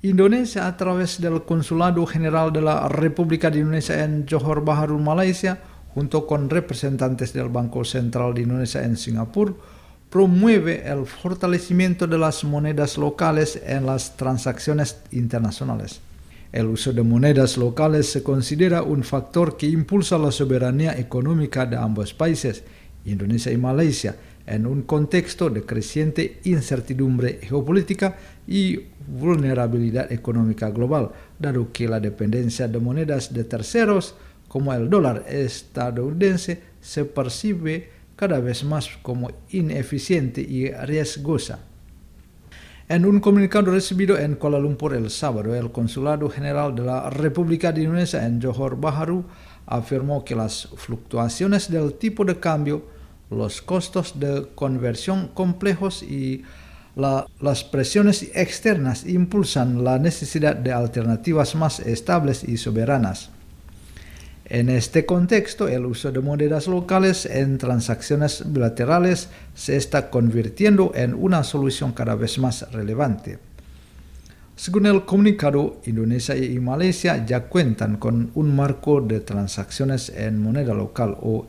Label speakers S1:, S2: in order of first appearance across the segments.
S1: Indonesia, a través del Consulado General de la República de Indonesia en Johor Bahru, Malaysia, junto con representantes del Banco Central de Indonesia en Singapur, promueve el fortalecimiento de las monedas locales en las transacciones internacionales. El uso de monedas locales se considera un factor que impulsa la soberanía económica de ambos países, Indonesia y Malaysia, en un contexto de creciente incertidumbre geopolítica y vulnerabilidad económica global, dado que la dependencia de monedas de terceros, como el dólar estadounidense, se percibe cada vez más como ineficiente y riesgosa. En un comunicado recibido en Kuala Lumpur el sábado, el Consulado General de la República de Indonesia en Johor Bahru afirmó que las fluctuaciones del tipo de cambio, los costos de conversión complejos y las presiones externas impulsan la necesidad de alternativas más estables y soberanas. En este contexto, el uso de monedas locales en transacciones bilaterales se está convirtiendo en una solución cada vez más relevante. Según el comunicado, Indonesia y Malaysia ya cuentan con un marco de transacciones en moneda local o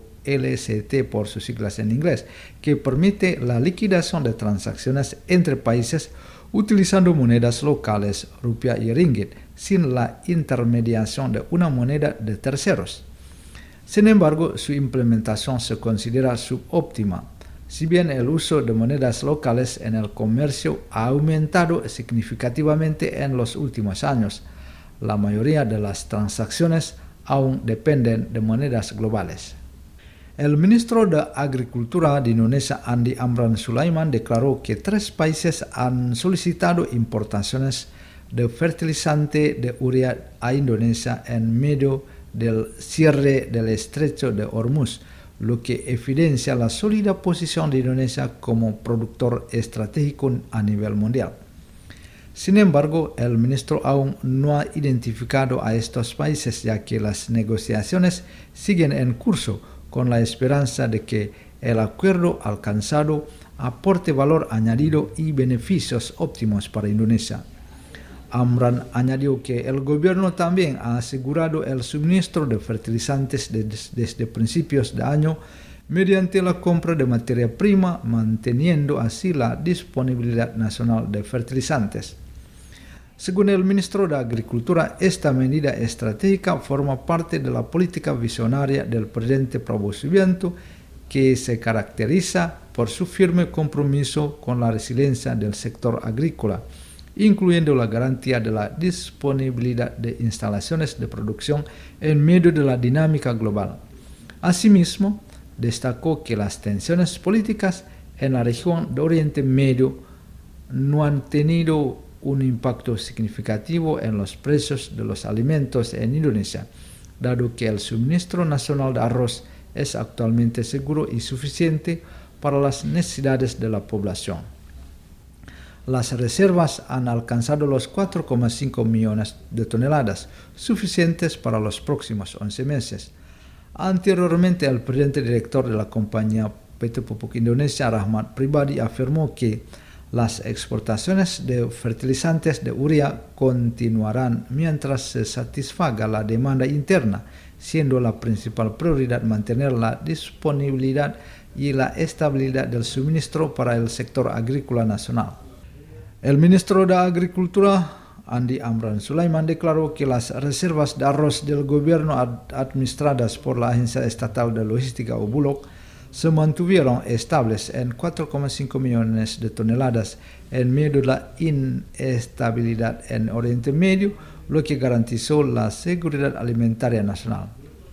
S1: LCT por sus siglas en inglés, que permite la liquidación de transacciones entre países utilizando monedas locales, rupiah y ringgit, sin la intermediación de una moneda de terceros. Sin embargo, su implementación se considera subóptima. Si bien el uso de monedas locales en el comercio ha aumentado significativamente en los últimos años, la mayoría de las transacciones aún dependen de monedas globales. El ministro de Agricultura de Indonesia, Andi Amran Sulaiman, declaró que 3 países han solicitado importaciones de fertilizante de urea a Indonesia en medio del cierre del estrecho de Hormuz, lo que evidencia la sólida posición de Indonesia como productor estratégico a nivel mundial. Sin embargo, el ministro aún no ha identificado a estos países, ya que las negociaciones siguen en curso, con la esperanza de que el acuerdo alcanzado aporte valor añadido y beneficios óptimos para Indonesia. Amran añadió que el gobierno también ha asegurado el suministro de fertilizantes desde principios de año mediante la compra de materia prima, manteniendo así la disponibilidad nacional de fertilizantes. Según el ministro de Agricultura, esta medida estratégica forma parte de la política visionaria del presidente Prabowo Subianto, que se caracteriza por su firme compromiso con la resiliencia del sector agrícola, incluyendo la garantía de la disponibilidad de instalaciones de producción en medio de la dinámica global. Asimismo, destacó que las tensiones políticas en la región de Oriente Medio no han tenido un impacto significativo en los precios de los alimentos en Indonesia, dado que el suministro nacional de arroz es actualmente seguro y suficiente para las necesidades de la población. Las reservas han alcanzado los 4,5 millones de toneladas, suficientes para los próximos 11 meses. Anteriormente, el presidente director de la compañía PT Pupuk Indonesia, Rahmat Pribadi, afirmó que las exportaciones de fertilizantes de urea continuarán mientras se satisfaga la demanda interna, siendo la principal prioridad mantener la disponibilidad y la estabilidad del suministro para el sector agrícola nacional. El ministro de Agricultura, Andi Amran Sulaiman, declaró que las reservas de arroz del gobierno administradas por la Agencia Estatal de Logística o Bulog se mantuvieron estables en 4,5 millones de toneladas en medio de la inestabilidad en Oriente Medio, lo que garantizó la seguridad alimentaria nacional.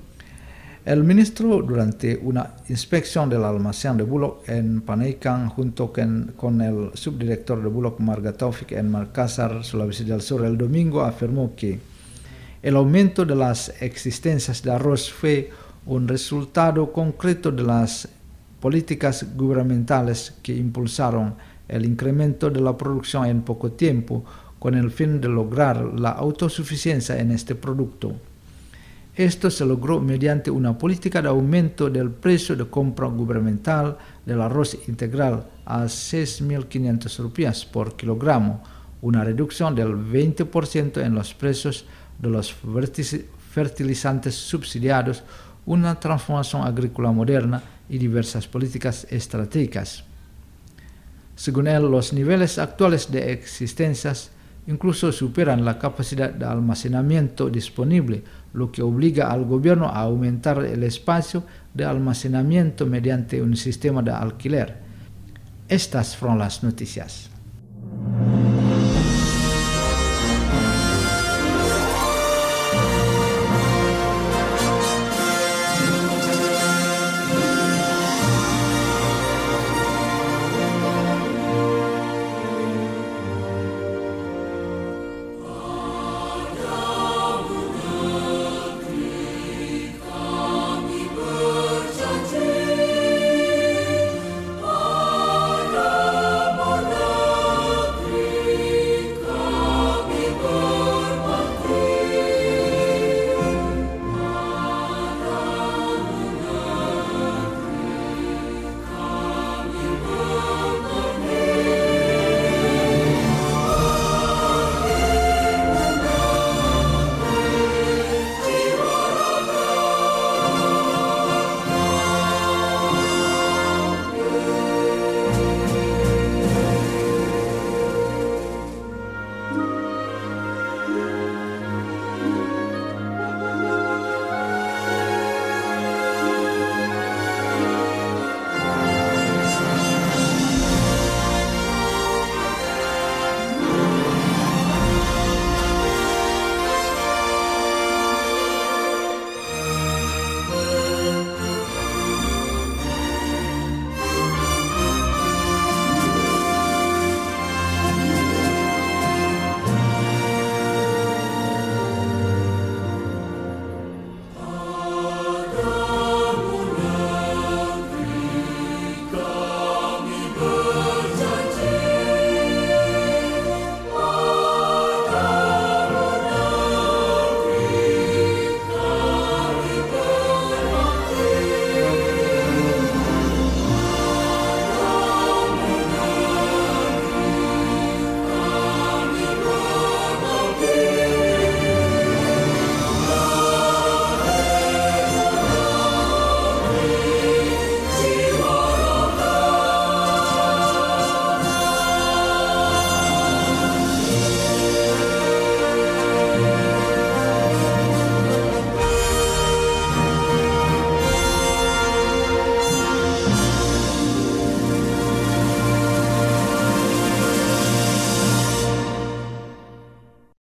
S1: El ministro, durante una inspección del almacén de Bulog en Panaikan, junto con el subdirector de Bulog Marga Taufik en Makassar, Sulawesi del Sur, el domingo, afirmó que el aumento de las existencias de arroz fue un resultado concreto de las políticas gubernamentales que impulsaron el incremento de la producción en poco tiempo con el fin de lograr la autosuficiencia en este producto. Esto se logró mediante una política de aumento del precio de compra gubernamental del arroz integral a 6.500 rupias por kilogramo, una reducción del 20% en los precios de los fertilizantes subsidiados, una transformación agrícola moderna y diversas políticas estratégicas. Según él, los niveles actuales de existencias incluso superan la capacidad de almacenamiento disponible, lo que obliga al gobierno a aumentar el espacio de almacenamiento mediante un sistema de alquiler. Estas fueron las noticias.